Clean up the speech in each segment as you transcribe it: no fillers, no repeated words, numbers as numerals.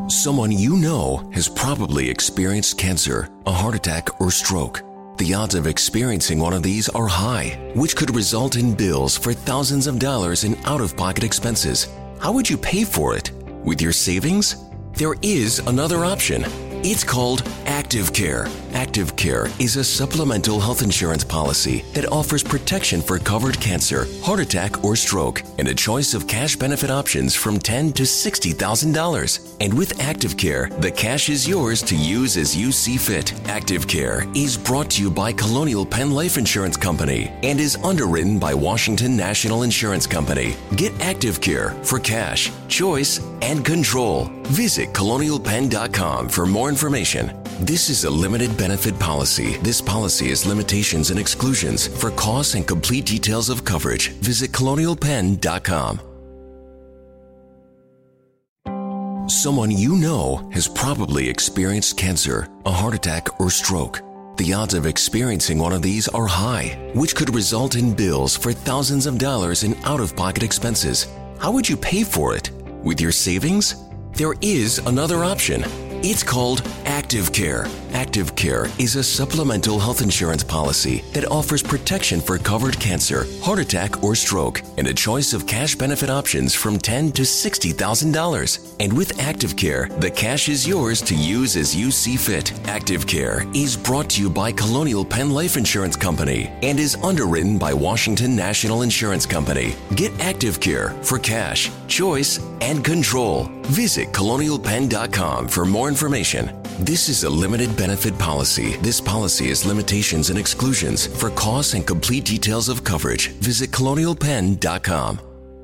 Someone you know has probably experienced cancer, a heart attack, or stroke. The odds of experiencing one of these are high, which could result in bills for thousands of dollars in out-of-pocket expenses. How would you pay for it? With your savings? There is another option. It's called Active Care. Active Care is a supplemental health insurance policy that offers protection for covered cancer, heart attack, or stroke, and a choice of cash benefit options from $10,000 to $60,000. And with Active Care, the cash is yours to use as you see fit. Active Care is brought to you by Colonial Penn Life Insurance Company and is underwritten by Washington National Insurance Company. Get Active Care for cash, choice, and control. Visit colonialpenn.com for more information. This is a limited benefit policy. This policy has limitations and exclusions. For costs and complete details of coverage, visit colonialpenn.com. Someone you know has probably experienced cancer, a heart attack, or stroke. The odds of experiencing one of these are high, which could result in bills for thousands of dollars in out-of-pocket expenses. How would you pay for it? With your savings? There is another option. It's called Active Care. Active Care is a supplemental health insurance policy that offers protection for covered cancer, heart attack, or stroke, and a choice of cash benefit options from $10,000 to $60,000. And with Active Care, the cash is yours to use as you see fit. Active Care is brought to you by Colonial Penn Life Insurance Company and is underwritten by Washington National Insurance Company. Get Active Care for cash, choice, and control. Visit colonialpenn.com for more information. This is a limited benefit policy. This policy has limitations and exclusions. For costs and complete details of coverage, visit colonialpenn.com.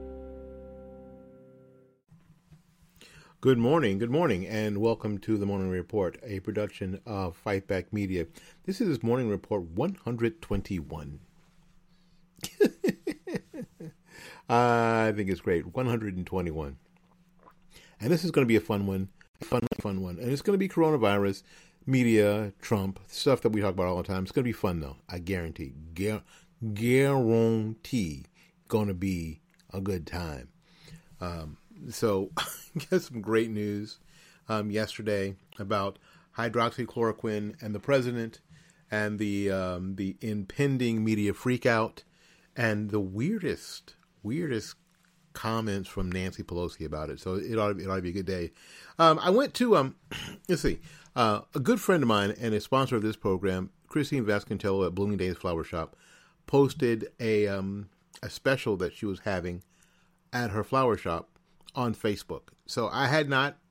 Good morning, and welcome to the Morning Report, a production of Fight Back Media. This is Morning Report 121. I think it's great. 121. And this is going to be a fun one. Fun one. And it's going to be coronavirus, media, Trump, stuff that we talk about all the time. It's going to be fun, though. I guarantee. Guarantee going to be a good time. So, get some great news yesterday about hydroxychloroquine and the president and the impending media freakout and the weirdest comments from Nancy Pelosi about it. So it ought to be a good day. I went to let's see, a good friend of mine and a sponsor of this program, Christine Vasconcello at Bloomingdale's Flower Shop, posted a special that she was having at her flower shop on Facebook. So I've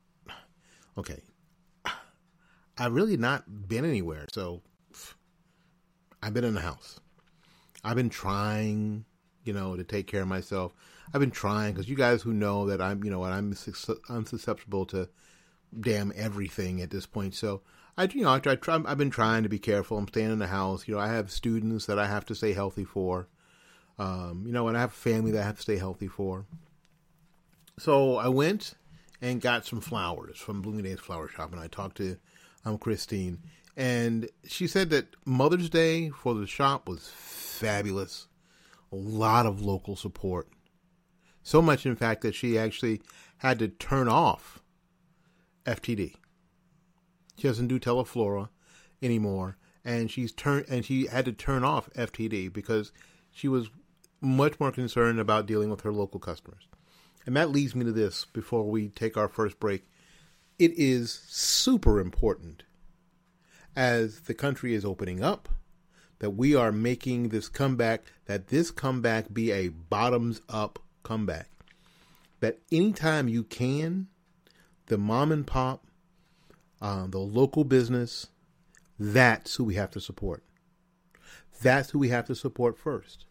really not been anywhere. So I've been in the house. I've been trying, to take care of myself. I've been trying, because you guys who know that I'm susceptible to damn everything at this point. So I've been trying to be careful. I'm staying in the house. I have students that I have to stay healthy for. And I have family that I have to stay healthy for. So I went and got some flowers from Bloomingdale's Flower Shop, and I talked to Christine, and she said that Mother's Day for the shop was fabulous. A lot of local support. So much, in fact, that she actually had to turn off FTD. She doesn't do Teleflora anymore, and she had to turn off FTD because she was much more concerned about dealing with her local customers. And that leads me to this before we take our first break. It is super important as the country is opening up that we are making this comeback, that this comeback be a bottoms-up comeback. That anytime you can, the mom and pop, the local business, that's who we have to support. That's who we have to support first.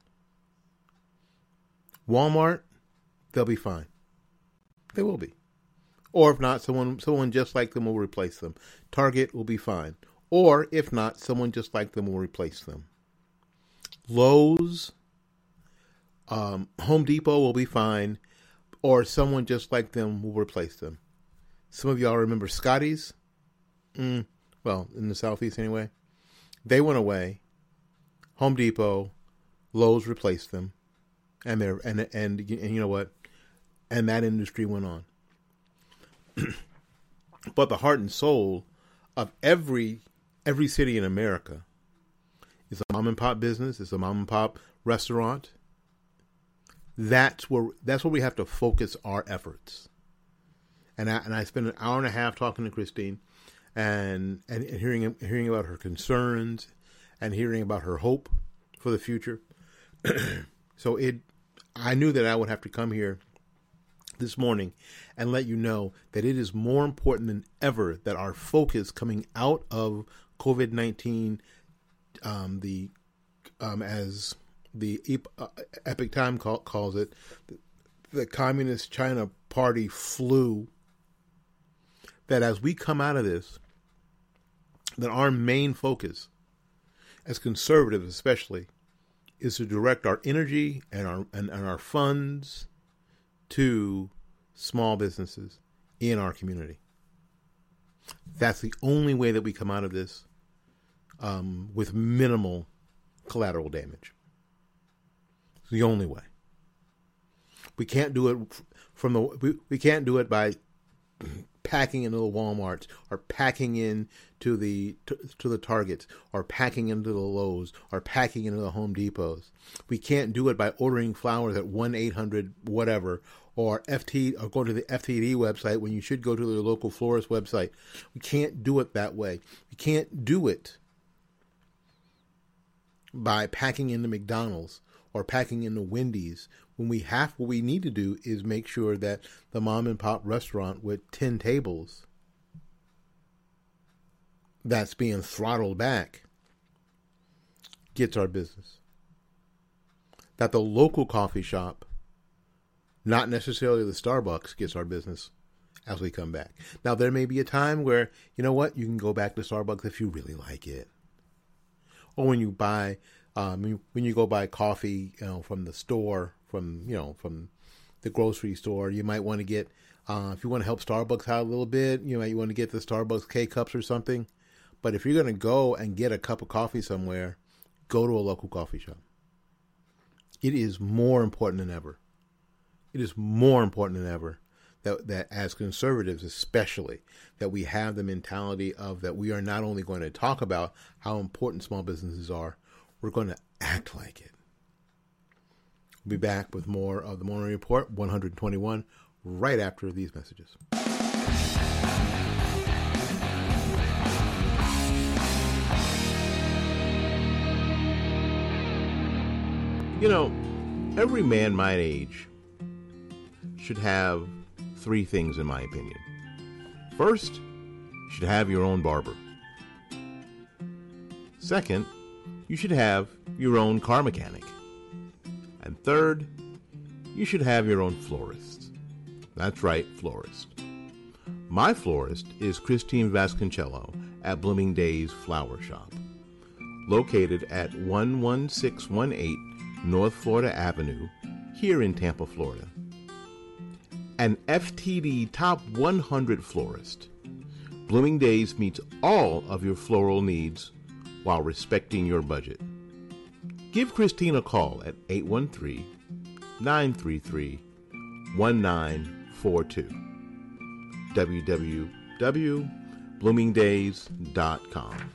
Walmart, they'll be fine. They will be. Or if not, someone just like them will replace them. Target will be fine. Or if not, someone just like them will replace them. Lowe's, Home Depot will be fine. Or someone just like them will replace them. Some of y'all remember Scotty's? Well, in the Southeast anyway. They went away. Home Depot, Lowe's replaced them. And you know what? And that industry went on. But the heart and soul of every city in America is a mom and pop business. It's a mom and pop restaurant. That's where we have to focus our efforts. And I spent an hour and a half talking to Christine, and hearing about her concerns, and hearing about her hope for the future. So I knew that I would have to come here this morning and let you know that it is more important than ever that our focus coming out of COVID-19, as the Epoch Times calls it, the Communist China Party flu, that as we come out of this, that our main focus, as conservatives especially, is to direct our energy and our funds to small businesses in our community. That's the only way that we come out of this with minimal collateral damage. It's the only way. We can't do it we can't do it by packing into the Walmarts, or packing in to the Targets, or packing into the Lowe's, or packing into the Home Depots. We can't do it by ordering flowers at 1-800 whatever, or go to the FTD website when you should go to the local florist website. We can't do it that way. We can't do it by packing into McDonald's or packing into Wendy's, when what we need to do is make sure that the mom and pop restaurant with 10 tables that's being throttled back gets our business. That the local coffee shop, not necessarily the Starbucks, gets our business as we come back. Now, there may be a time where, you know what, you can go back to Starbucks if you really like it. Or when you buy, when you go buy coffee, from the store, from the grocery store, you might want to get, if you want to help Starbucks out a little bit, you might want to get the Starbucks K-Cups or something. But if you're going to go and get a cup of coffee somewhere, go to a local coffee shop. It is more important than ever. It is more important than ever that as conservatives especially, that we have the mentality of that we are not only going to talk about how important small businesses are, we're going to act like it. We'll be back with more of the Morning Report 121 right after these messages. Every man my age should have 3 things, in my opinion. First, you should have your own barber. Second, you should have your own car mechanic. And third, you should have your own florist. That's right, florist. My florist is Christine Vasconcello at Blooming Days Flower Shop, located at 11618 North Florida Avenue, here in Tampa, Florida. An FTD Top 100 florist, Blooming Days meets all of your floral needs while respecting your budget. Give Christine a call at 813-933-1942. www.bloomingdays.com.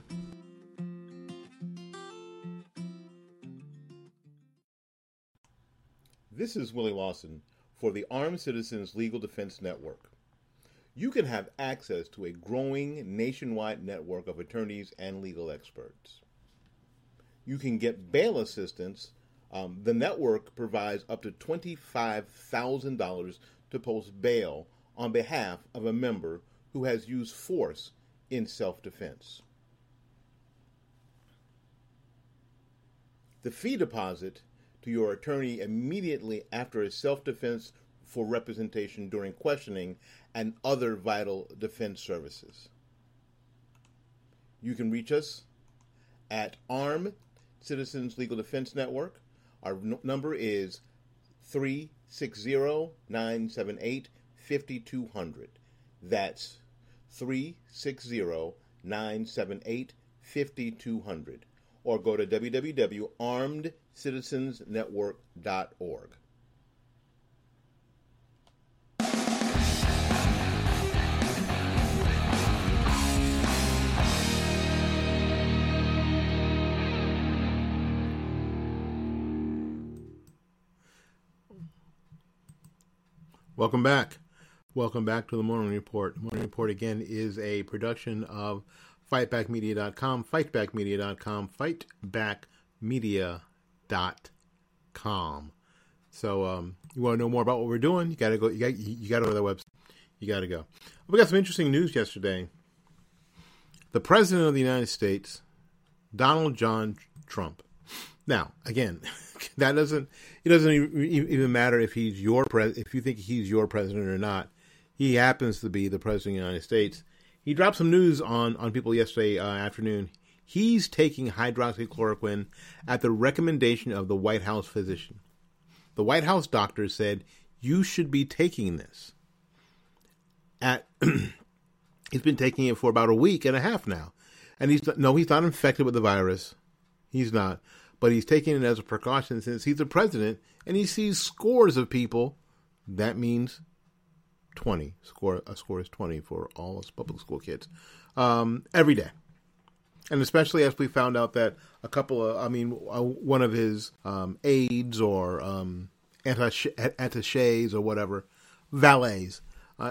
This is Willie Lawson for the Armed Citizens Legal Defense Network. You can have access to a growing nationwide network of attorneys and legal experts. You can get bail assistance. The network provides up to $25,000 to post bail on behalf of a member who has used force in self-defense. The fee deposit to your attorney immediately after a self-defense for representation during questioning and other vital defense services. You can reach us at Armed Citizens Legal Defense Network. Our number is 360-978-5200. That's 360-978-5200. Or go to www.armedcitizensnetwork.org. Welcome back. Welcome back to the Morning Report. The Morning Report, again, is a production of FightbackMedia.com, FightbackMedia.com, FightbackMedia.com. So, you want to know more about what we're doing? You got to go. You got to go to the website. You got to go. We got some interesting news yesterday. The President of the United States, Donald John Trump. Now, again, it doesn't even matter if he's if you think he's your president or not. He happens to be the president of the United States. He dropped some news on people yesterday afternoon. He's taking hydroxychloroquine at the recommendation of the White House physician. The White House doctor said, you should be taking this. He's been taking it for about a week and a half now. And he's not infected with the virus. He's not. But he's taking it as a precaution since he's the president and he sees scores of people. That means 20. A score is 20 for all us public school kids every day. And especially as we found out that one of his aides or attachés or whatever, valets,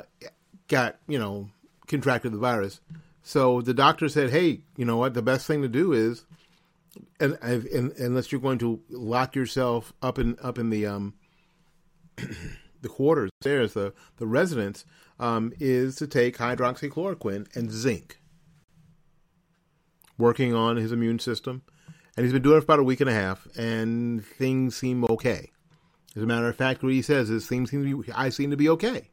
contracted the virus. So the doctor said, hey, you know what? The best thing to do is, unless you're going to lock yourself up in the the quarters, there's the residence, is to take hydroxychloroquine and zinc, working on his immune system. And he's been doing it for about a week and a half, and things seem okay. As a matter of fact, what he says is I seem to be okay.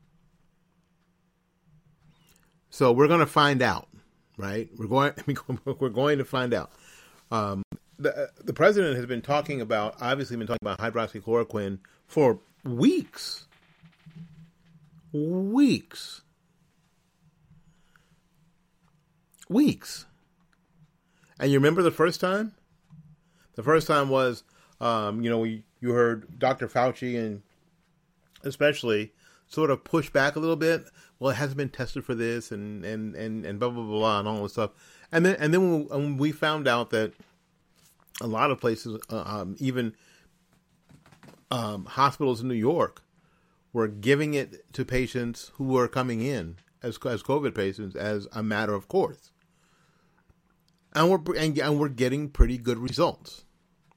So we're going to find out, right? We're going to find out. The president has been talking about hydroxychloroquine for weeks. And you remember the first time? The first time was, you heard Dr. Fauci and especially sort of push back a little bit. Well, it hasn't been tested for this and blah, blah, blah, blah, and all this stuff. And then when we found out that a lot of places, even hospitals in New York, were giving it to patients who were coming in as COVID patients as a matter of course. And we're getting pretty good results.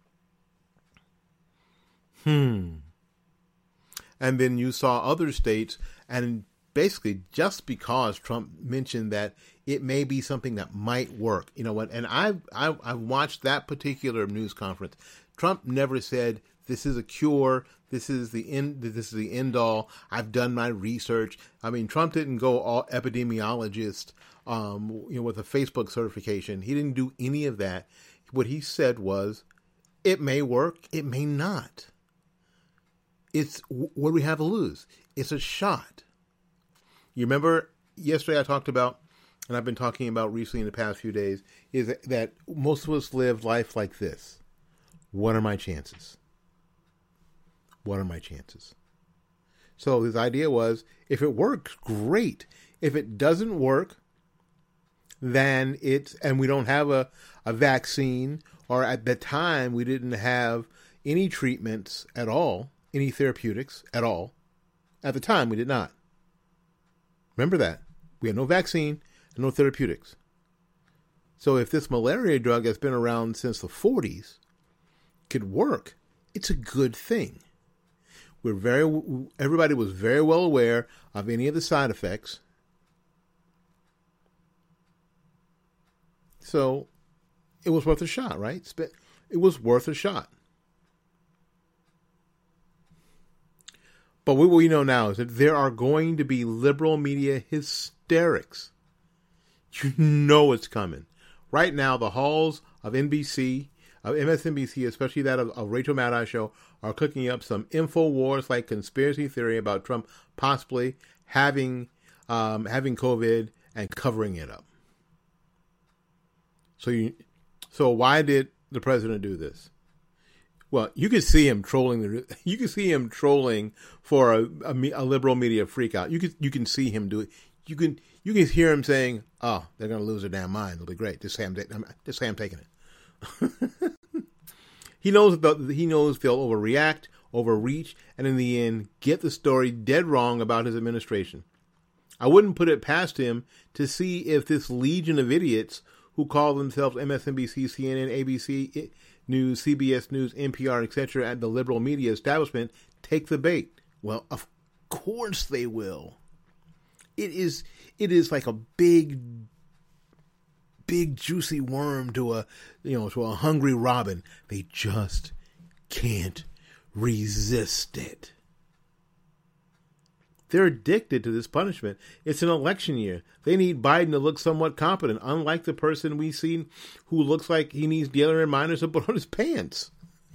And then you saw other states, and basically just because Trump mentioned that it may be something that might work, you know what? And I've watched that particular news conference. Trump never said this is a cure. This is the end all. I've done my research. I mean, Trump didn't go all epidemiologist, with a Facebook certification. He didn't do any of that. What he said was, it may work. It may not. What do we have to lose? It's a shot. You remember yesterday I talked about, and I've been talking about recently in the past few days, is that most of us live life like this. What are my chances? What are my chances? So his idea was, if it works, great. If it doesn't work, then and we don't have a vaccine, or at the time we didn't have any treatments at all, any therapeutics at all. At the time we did not. Remember that. We had no vaccine and no therapeutics. So if this malaria drug has been around since the 40s could work, it's a good thing. Everybody was very well aware of any of the side effects. So it was worth a shot, right? It was worth a shot. But what we know now is that there are going to be liberal media hysterics. You know it's coming. Right now, the halls of NBC, of MSNBC, especially that of Rachel Maddow's show, are cooking up some InfoWars-like conspiracy theory about Trump possibly having COVID and covering it up. So why did the president do this? Well, you could see him trolling for a liberal media freakout. You can see him do it. You can hear him saying, "Oh, they're going to lose their damn mind. It'll be great. Just say I'm taking it." He knows they'll overreact, overreach, and in the end, get the story dead wrong about his administration. I wouldn't put it past him to see if this legion of idiots who call themselves MSNBC, CNN, ABC News, CBS News, NPR, etc., and the liberal media establishment take the bait. Well, of course they will. It is like a big juicy worm to a hungry robin. They just can't resist it. They're addicted to this punishment. It's an election year. They need Biden to look somewhat competent, unlike the person we've seen who looks like he needs daily reminders to put on his pants.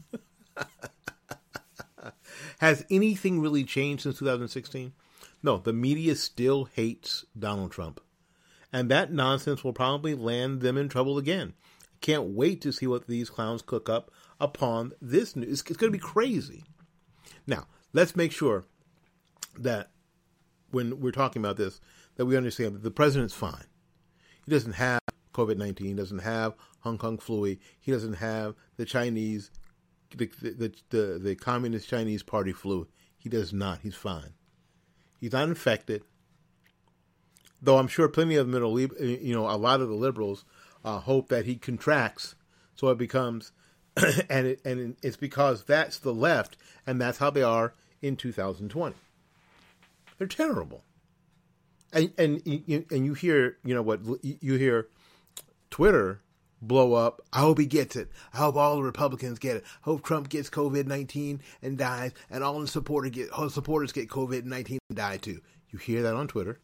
Has anything really changed since 2016? No, the media still hates Donald Trump. And that nonsense will probably land them in trouble again. Can't wait to see what these clowns cook up upon this news. It's going to be crazy. Now, let's make sure that when we're talking about this, that we understand that the president's fine. He doesn't have COVID-19, he doesn't have Hong Kong flu, he doesn't have the Chinese, the Communist Chinese Party flu. He does not. He's fine. He's not infected. Though I'm sure plenty of them, a lot of the liberals hope that he contracts, so it becomes, and it's because that's the left, and that's how they are in 2020. They're terrible, and you hear you hear Twitter blow up. I hope he gets it. I hope all the Republicans get it. I hope Trump gets COVID-19 and dies, and all the supporters get COVID-19 and die too. You hear that on Twitter.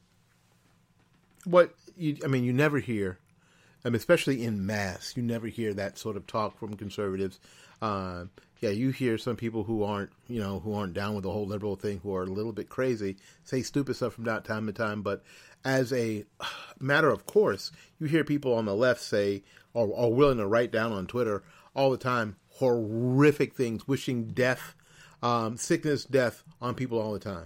You never hear, especially in mass, you never hear that sort of talk from conservatives. You hear some people who aren't down with the whole liberal thing, who are a little bit crazy, say stupid stuff from time to time. But as a matter of course, you hear people on the left say, or are willing to write down on Twitter all the time, horrific things, wishing death, sickness, death on people all the time.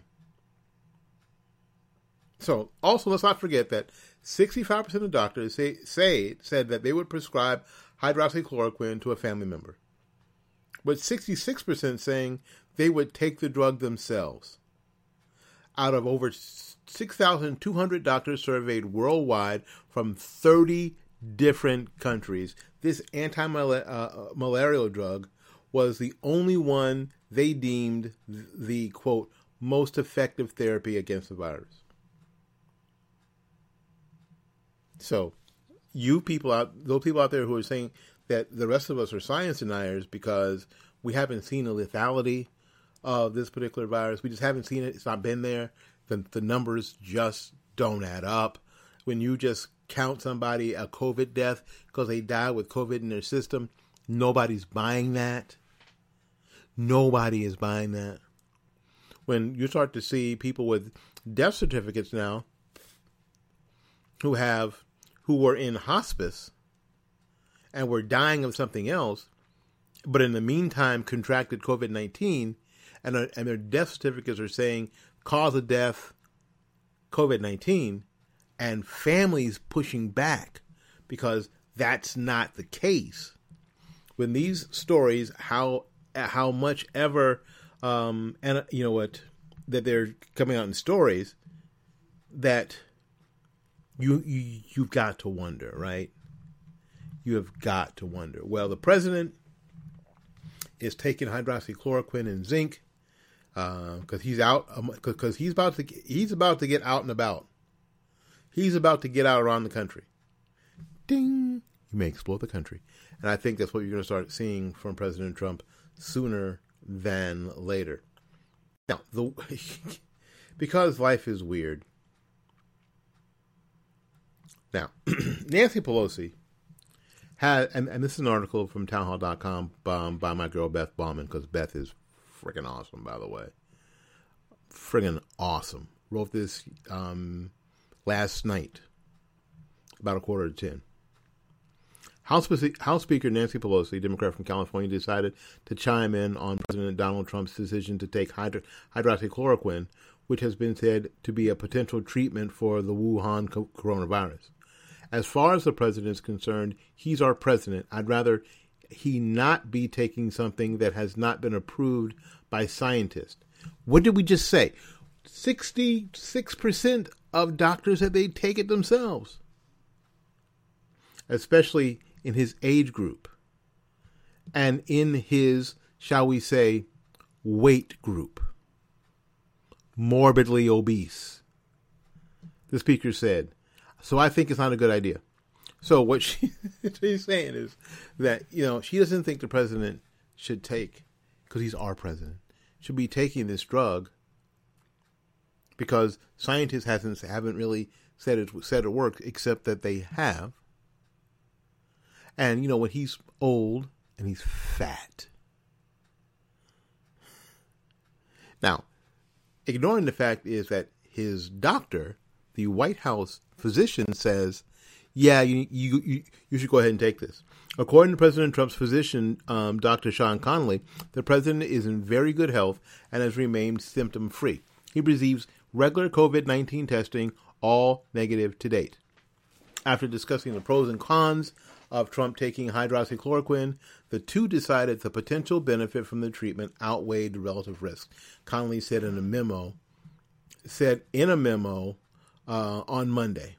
So, also, let's not forget that 65% of doctors said that they would prescribe hydroxychloroquine to a family member, with 66% saying they would take the drug themselves. Out of over 6,200 doctors surveyed worldwide from 30 different countries, this anti-malarial drug was the only one they deemed the, quote, most effective therapy against the virus. So, those people out there who are saying that the rest of us are science deniers because we haven't seen the lethality of this particular virus. We just haven't seen it. It's not been there. The numbers just don't add up. When you just count somebody a COVID death because they died with COVID in their system, nobody's buying that. Nobody is buying that. When you start to see people with death certificates now who were in hospice and were dying of something else, but in the meantime contracted COVID-19, and their death certificates are saying cause of death, COVID-19, and families pushing back because that's not the case. When these stories, how much ever, that they're coming out in stories, that you've got to wonder, right? You have got to wonder. Well, the president is taking hydroxychloroquine and zinc because he's about to get out and about. He's about to get out around the country. Ding! He may explode the country, and I think that's what you're going to start seeing from President Trump sooner than later. Now, because life is weird. Now, Nancy Pelosi had, and this is an article from townhall.com by my girl Beth Bauman, because Beth is friggin' awesome, by the way. Friggin' awesome. Wrote this last night, about 9:45. House Speaker Nancy Pelosi, Democrat from California, decided to chime in on President Donald Trump's decision to take hydroxychloroquine, which has been said to be a potential treatment for the Wuhan coronavirus. As far as the president is concerned, he's our president. I'd rather he not be taking something that has not been approved by scientists? What did we just say? 66% of doctors said they take it themselves, especially in his age group and in his, shall we say, weight group. Morbidly obese. The speaker said. So I think it's not a good idea. So what she's saying is that, she doesn't think the president should take, because he's our president, should be taking this drug because scientists haven't really said it works, except that they have. And, when he's old and he's fat. Now, ignoring the fact is that his doctor, the White House physician, says, yeah, you should go ahead and take this. According to President Trump's physician, Dr. Sean Conley, the president is in very good health and has remained symptom-free. He receives regular COVID-19 testing, all negative to date. After discussing the pros and cons of Trump taking hydroxychloroquine, the two decided the potential benefit from the treatment outweighed the relative risk. Conley said in a memo on Monday.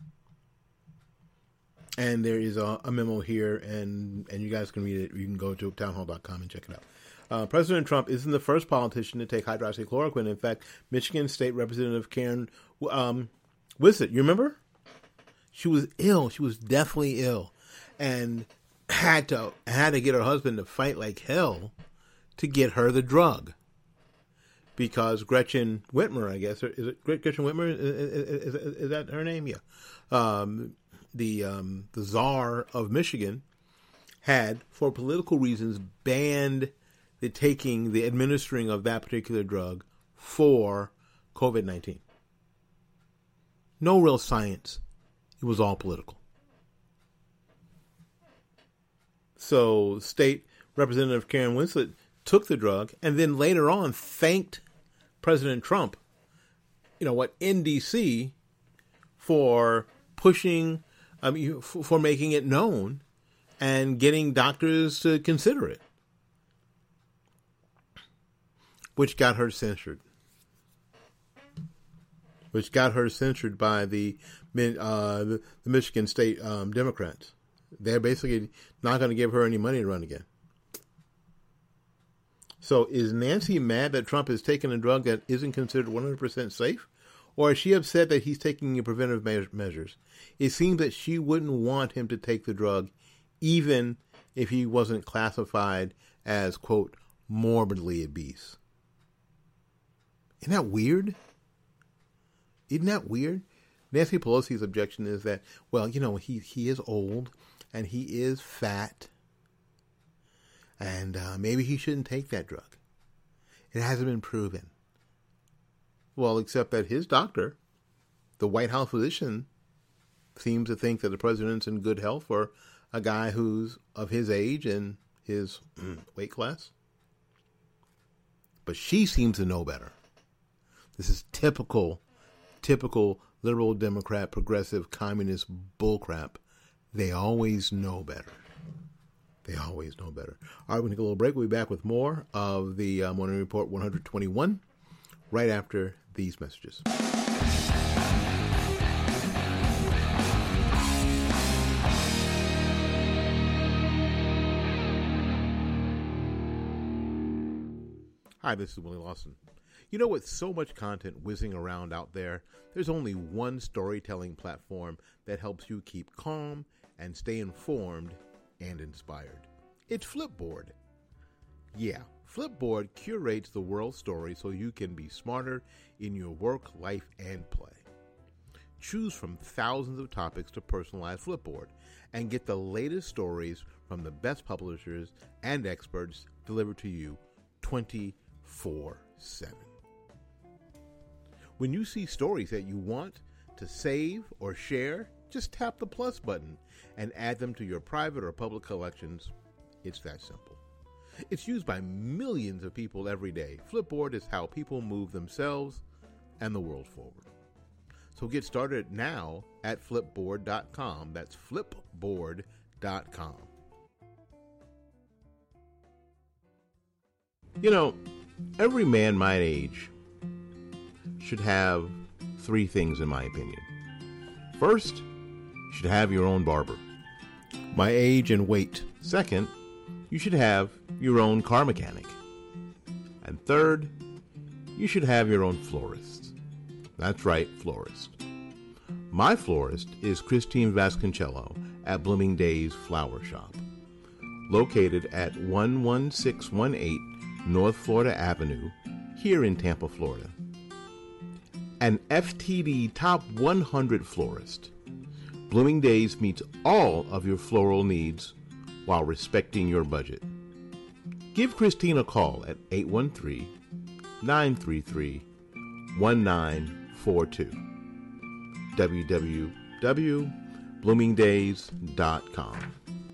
And there is a memo here, and you guys can read it. You can go to townhall.com and check it out. President Trump isn't the first politician to take hydroxychloroquine. In fact, Michigan State Representative Karen Whitsitt, you remember? She was ill. She was deathly ill, and had to get her husband to fight like hell to get her the drug, because Gretchen Whitmer, I guess, is it Gretchen Whitmer? Is that her name? Yeah. The czar of Michigan had, for political reasons, banned the administering of that particular drug for COVID-19. No real science. It was all political. So State Representative Karen Whitsitt took the drug and then later on thanked President Trump, in D.C. for pushing, for making it known and getting doctors to consider it, which got her censured. By the Michigan State Democrats. They're basically not going to give her any money to run again. So is Nancy mad that Trump is taking a drug that isn't considered 100% safe? Or is she upset that he's taking preventive measures? It seems that she wouldn't want him to take the drug even if he wasn't classified as, quote, morbidly obese. Isn't that weird? Nancy Pelosi's objection is that, he is old and he is fat, and maybe he shouldn't take that drug. It hasn't been proven. Well, except that his doctor, the White House physician, seems to think that the president's in good health for a guy who's of his age and his weight class. But she seems to know better. This is typical liberal, Democrat, progressive, communist bullcrap. They always know better. All right, we're going to take a little break. We'll be back with more of the Morning Report 121 right after these messages. Hi, this is Willie Lawson. With so much content whizzing around out there, there's only one storytelling platform that helps you keep calm and stay informed and inspired. It's Flipboard. Yeah, Flipboard curates the world's story so you can be smarter in your work, life, and play. Choose from thousands of topics to personalize Flipboard and get the latest stories from the best publishers and experts delivered to you 24/7. When you see stories that you want to save or share, just tap the plus button and add them to your private or public collections. It's that simple. It's used by millions of people every day. Flipboard is how people move themselves and the world forward. So get started now at flipboard.com. That's flipboard.com. You know, every man my age should have three things, in my opinion. First, you should have your own barber. My age and weight. Second, you should have your own car mechanic. And third, you should have your own florist. That's right, florist. My florist is Christine Vasconcello at Blooming Days Flower Shop, located at 11618 North Florida Avenue, here in Tampa, Florida. An FTD Top 100 florist, Blooming Days meets all of your floral needs while respecting your budget. Give Christine a call at 813-933-1942. www.bloomingdays.com.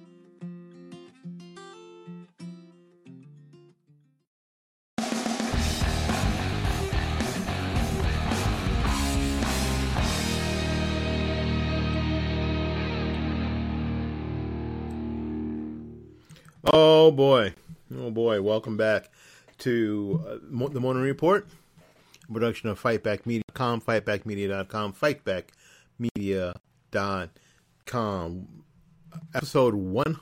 Oh boy, welcome back to the Morning Report, production of FightbackMedia.com, FightbackMedia.com, FightbackMedia.com, episode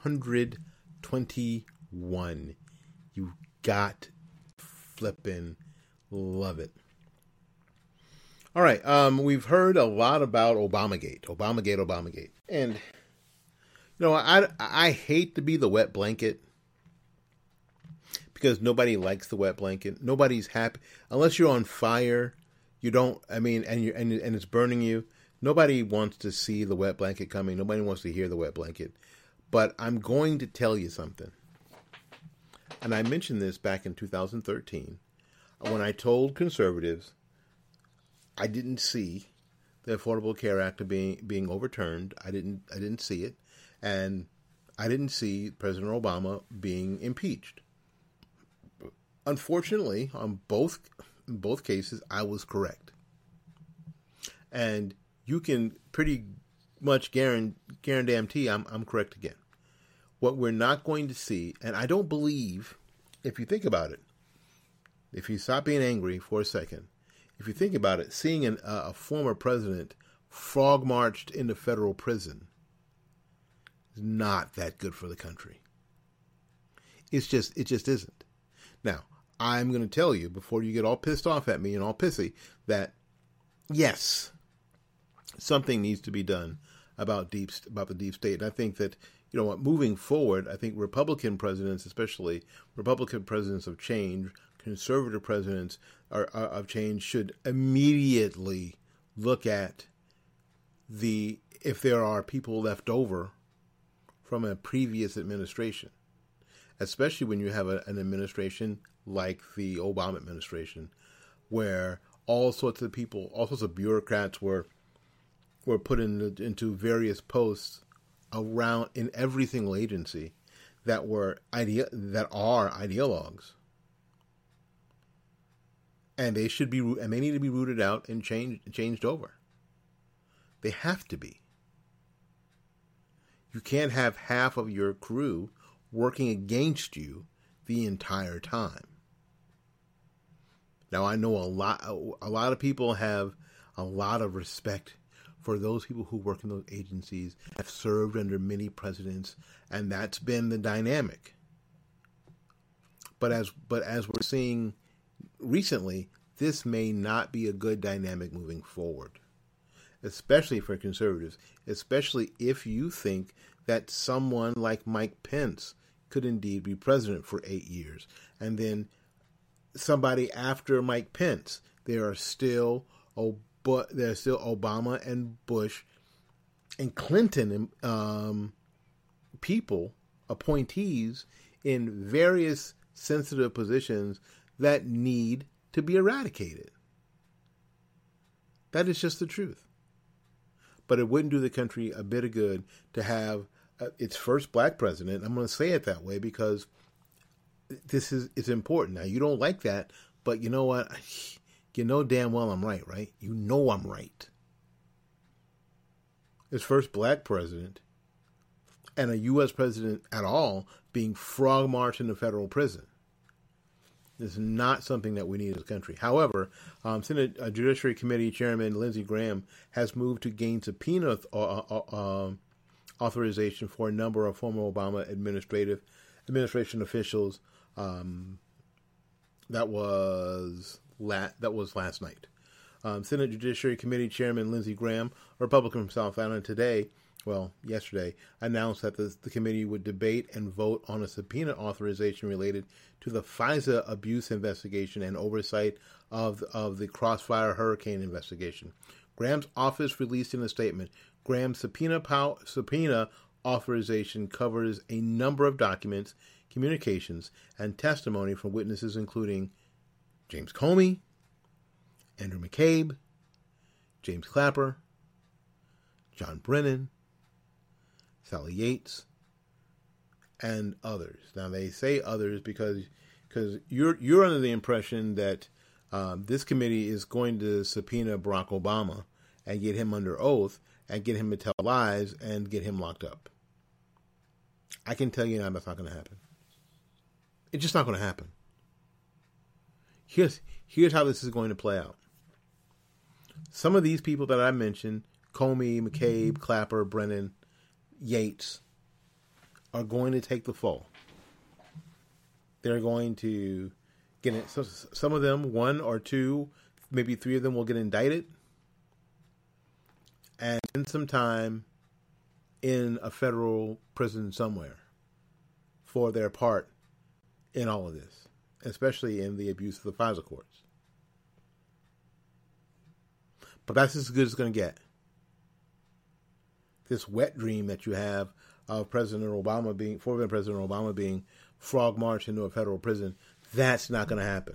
121. You got flippin' love it. All right, we've heard a lot about Obamagate. And you know, I hate to be the wet blanket because nobody likes the wet blanket. Nobody's happy unless you're on fire. You don't. I mean, and it's burning you. Nobody wants to see the wet blanket coming. Nobody wants to hear the wet blanket. But I'm going to tell you something. And I mentioned this back in 2013 when I told conservatives I didn't see the Affordable Care Act being overturned. I didn't see it. And I didn't see President Obama being impeached. Unfortunately, in both cases, I was correct. And you can pretty much guarantee I'm correct again. What we're not going to see, and I don't believe, if you think about it, if you stop being angry for a second, if you think about it, seeing a former president frog marched into federal prison is not that good for the country. It just isn't. Now, I'm going to tell you before you get all pissed off at me and all pissy that yes, something needs to be done about the deep state. And I think that, you know what, moving forward, I think Republican presidents, especially Republican presidents of change, conservative presidents of change, should immediately look at if there are people left over from a previous administration, especially when you have an administration like the Obama administration, where all sorts of people, all sorts of bureaucrats were put into various posts around in every single agency that are ideologues, and they need to be rooted out and changed over. They have to be. You can't have half of your crew working against you the entire time. Now, I know a lot of people have a lot of respect for those people who work in those agencies, have served under many presidents, and that's been the dynamic. But as we're seeing recently, this may not be a good dynamic moving forward, especially for conservatives, especially if you think that someone like Mike Pence could indeed be president for 8 years. And then somebody after Mike Pence, there are still Obama and Bush and Clinton people, appointees in various sensitive positions that need to be eradicated. That is just the truth. But it wouldn't do the country a bit of good to have its first black president. I'm going to say it that way because it's important. Now, you don't like that, but you know what? You know damn well I'm right? You know I'm right. Its first black president and a U.S. president at all being frog marched into federal prison. It's not something that we need as a country. However, Senate Judiciary Committee Chairman Lindsey Graham has moved to gain subpoena authorization for a number of former Obama administration officials. That was last night. Senate Judiciary Committee Chairman Lindsey Graham, a Republican from South Carolina, yesterday, announced that the committee would debate and vote on a subpoena authorization related to the FISA abuse investigation and oversight of the Crossfire Hurricane investigation. Graham's office released in a statement, Graham's subpoena authorization covers a number of documents, communications, and testimony from witnesses including James Comey, Andrew McCabe, James Clapper, John Brennan, Sally Yates, and others. Now they say others because you're under the impression that this committee is going to subpoena Barack Obama and get him under oath and get him to tell lies and get him locked up. I can tell you now that's not going to happen. It's just not going to happen. Here's how this is going to play out. Some of these people that I mentioned, Comey, McCabe, Clapper, Brennan, Yates, are going to take the fall. They're going to get it. So some of them, one or two, maybe three of them will get indicted and spend some time in a federal prison somewhere for their part in all of this, especially in the abuse of the FISA courts. But that's as good as it's going to get. This wet dream that you have of former President Obama being frog marched into a federal prison, that's not going to happen.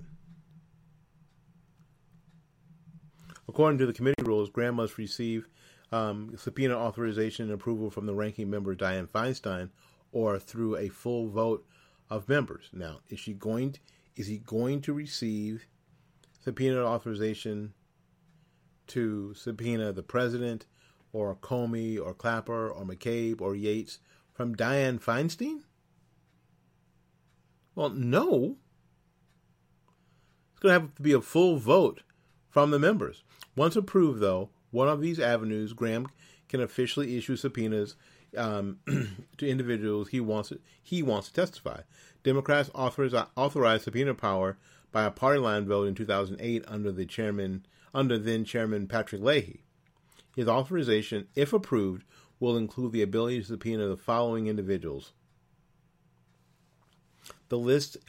According to the committee rules, Graham must receive subpoena authorization and approval from the ranking member Dianne Feinstein, or through a full vote of members. Now, is he going to receive subpoena authorization to subpoena the president, or Comey, or Clapper, or McCabe, or Yates from Dianne Feinstein? Well, no. It's going to have to be a full vote from the members. Once approved, though, one of these avenues, Graham can officially issue subpoenas to individuals he wants to testify. Democrats authorized subpoena power by a party line vote in 2008 under then Chairman Patrick Leahy. His authorization, if approved, will include the ability to subpoena the following individuals. The list,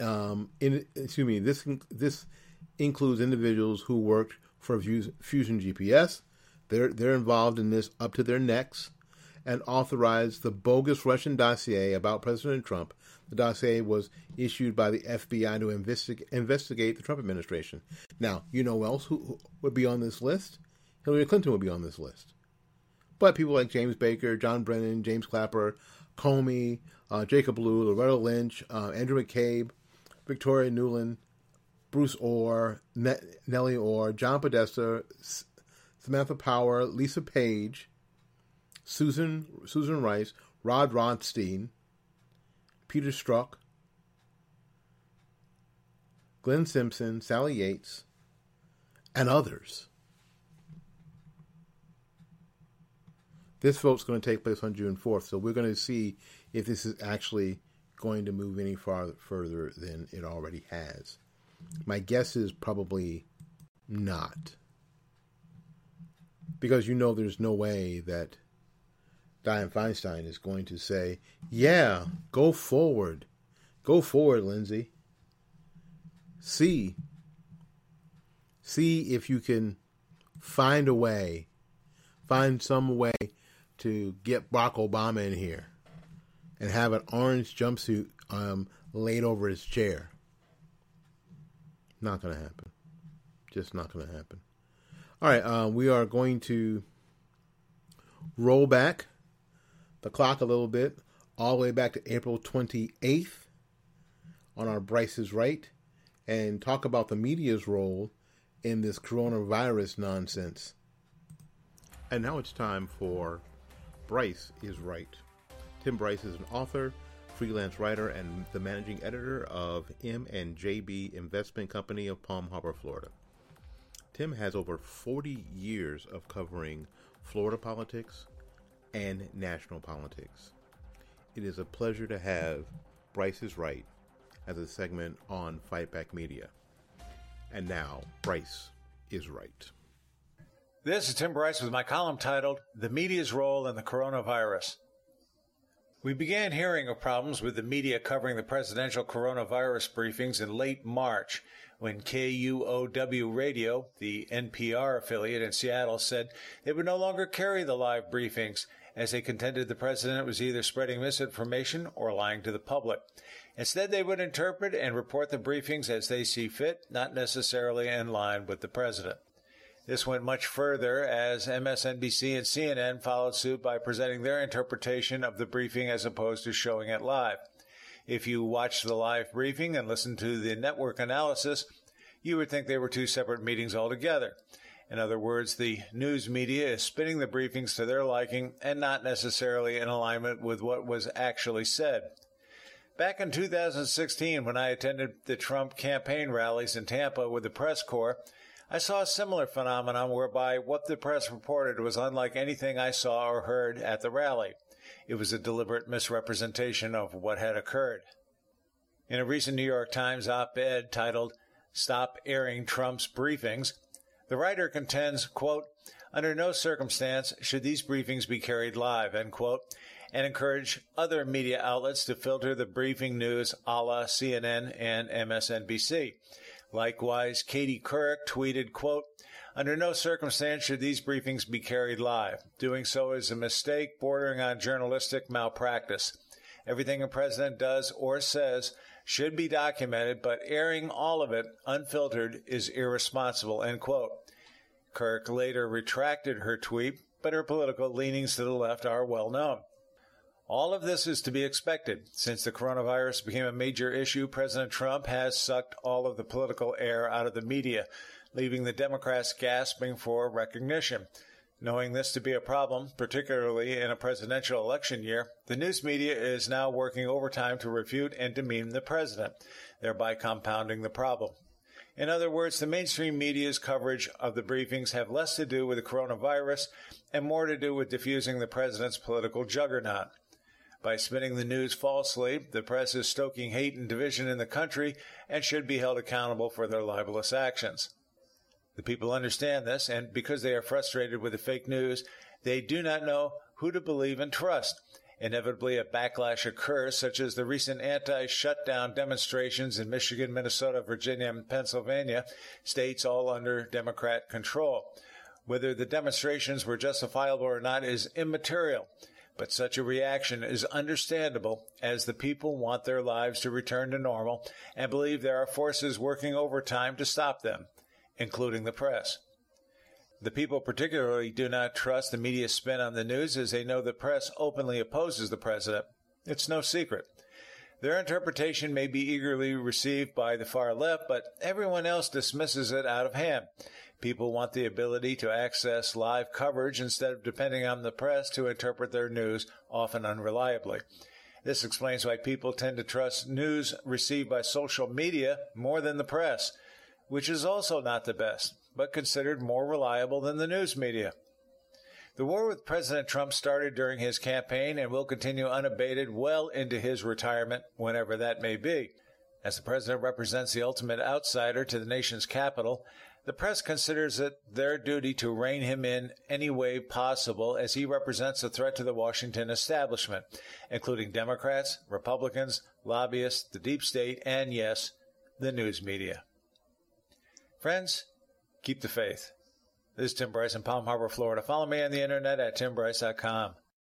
this includes individuals who worked for Fusion GPS. They're involved in this up to their necks, and authorized the bogus Russian dossier about President Trump. The dossier was issued by the FBI to investigate the Trump administration. Now, you know who else who would be on this list? Hillary Clinton would be on this list. But people like James Baker, John Brennan, James Clapper, Comey, Jacob Lew, Loretta Lynch, Andrew McCabe, Victoria Nuland, Bruce Orr, Nellie Orr, John Podesta, Samantha Power, Lisa Page, Susan Rice, Rod Rothstein, Peter Strzok, Glenn Simpson, Sally Yates, and others. This vote's going to take place on June 4th, so we're going to see if this is actually going to move any further than it already has. My guess is probably not. Because there's no way that Dianne Feinstein is going to say, yeah, go forward. Go forward, Lindsey. See if you can find some way to get Barack Obama in here and have an orange jumpsuit laid over his chair. Not going to happen. Just not going to happen. All right, we are going to roll back the clock a little bit, all the way back to April 28th on our Bryce is Right, and talk about the media's role in this coronavirus nonsense. And now it's time for Bryce is Right. Tim Bryce is an author, freelance writer and the managing editor of M&JB Investment Company of Palm Harbor, Florida. Tim has over 40 years of covering Florida politics and national politics. It is a pleasure to have Bryce is Right as a segment on Fight Back Media. And now, Bryce is Right. This is Tim Bryce with my column titled, The Media's Role in the Coronavirus. We began hearing of problems with the media covering the presidential coronavirus briefings in late March, when KUOW Radio, the NPR affiliate in Seattle, said they would no longer carry the live briefings, as they contended the president was either spreading misinformation or lying to the public. Instead, they would interpret and report the briefings as they see fit, not necessarily in line with the president. This went much further as MSNBC and CNN followed suit by presenting their interpretation of the briefing as opposed to showing it live. If you watched the live briefing and listened to the network analysis, you would think they were two separate meetings altogether. In other words, the news media is spinning the briefings to their liking and not necessarily in alignment with what was actually said. Back in 2016, when I attended the Trump campaign rallies in Tampa with the press corps, I saw a similar phenomenon whereby what the press reported was unlike anything I saw or heard at the rally. It was a deliberate misrepresentation of what had occurred. In a recent New York Times op-ed titled, "Stop Airing Trump's Briefings," the writer contends, quote, "Under no circumstance should these briefings be carried live," end quote, and encourage other media outlets to filter the briefing news a la CNN and MSNBC. Likewise, Katie Couric tweeted, quote, "Under no circumstance should these briefings be carried live. Doing so is a mistake bordering on journalistic malpractice. Everything a president does or says should be documented, but airing all of it unfiltered is irresponsible," end quote. Couric later retracted her tweet, but her political leanings to the left are well known. All of this is to be expected. Since the coronavirus became a major issue, President Trump has sucked all of the political air out of the media, leaving the Democrats gasping for recognition. Knowing this to be a problem, particularly in a presidential election year, the news media is now working overtime to refute and demean the president, thereby compounding the problem. In other words, the mainstream media's coverage of the briefings have less to do with the coronavirus and more to do with diffusing the president's political juggernaut. By spinning the news falsely, the press is stoking hate and division in the country and should be held accountable for their libelous actions. The people understand this, and because they are frustrated with the fake news, they do not know who to believe and trust. Inevitably, a backlash occurs, such as the recent anti-shutdown demonstrations in Michigan, Minnesota, Virginia, and Pennsylvania, states all under Democrat control. Whether the demonstrations were justifiable or not is immaterial. But such a reaction is understandable as the people want their lives to return to normal and believe there are forces working overtime to stop them, including the press. The people particularly do not trust the media spin on the news as they know the press openly opposes the president. It's no secret. Their interpretation may be eagerly received by the far left, but everyone else dismisses it out of hand. People want the ability to access live coverage instead of depending on the press to interpret their news, often unreliably. This explains why people tend to trust news received by social media more than the press, which is also not the best, but considered more reliable than the news media. The war with President Trump started during his campaign and will continue unabated well into his retirement, whenever that may be. As the president represents the ultimate outsider to the nation's capital, the press considers it their duty to rein him in any way possible as he represents a threat to the Washington establishment, including Democrats, Republicans, lobbyists, the deep state, and, yes, the news media. Friends, keep the faith. This is Tim Bryce in Palm Harbor, Florida. Follow me on the internet at timbryce.com.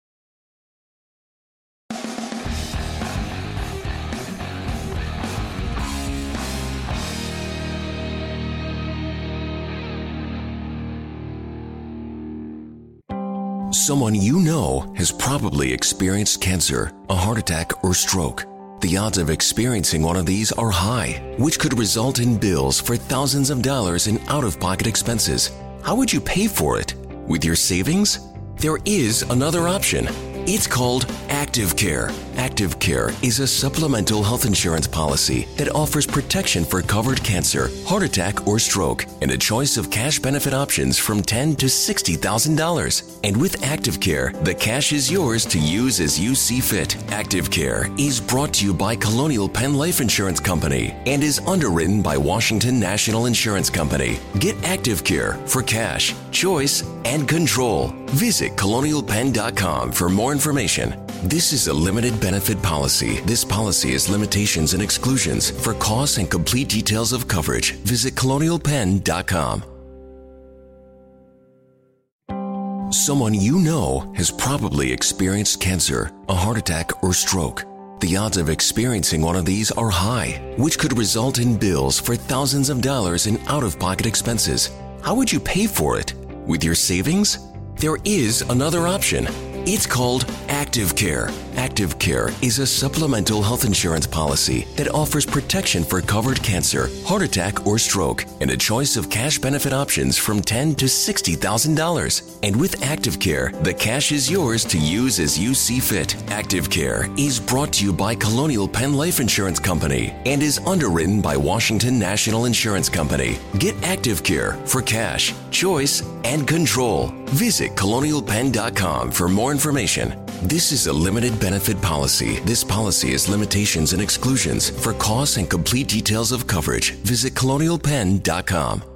Someone you know has probably experienced cancer, a heart attack, or stroke. The odds of experiencing one of these are high, which could result in bills for thousands of dollars in out-of-pocket expenses. How would you pay for it? With your savings? There is another option. It's called Act Active Care. Active Care is a supplemental health insurance policy that offers protection for covered cancer, heart attack, or stroke, and a choice of cash benefit options from $10,000 to $60,000. And with Active Care, the cash is yours to use as you see fit. Active Care is brought to you by Colonial Penn Life Insurance Company and is underwritten by Washington National Insurance Company. Get Active Care for cash, choice, and control. Visit colonialpenn.com for more information. This is a limited benefit policy. This policy has limitations and exclusions. For costs and complete details of coverage, visit colonialpenn.com. Someone you know has probably experienced cancer, a heart attack, or stroke. The odds of experiencing one of these are high, which could result in bills for thousands of dollars in out-of-pocket expenses. How would you pay for it? With your savings? There is another option. It's called Active Care. Active Care is a supplemental health insurance policy that offers protection for covered cancer, heart attack, or stroke, and a choice of cash benefit options from $10,000 to $60,000. And with Active Care, the cash is yours to use as you see fit. Active Care is brought to you by Colonial Penn Life Insurance Company and is underwritten by Washington National Insurance Company. Get Active Care for cash, choice, and control. Visit colonialpenn.com for more information. This is a limited benefit policy. This policy has limitations and exclusions. For costs and complete details of coverage, visit colonialpenn.com.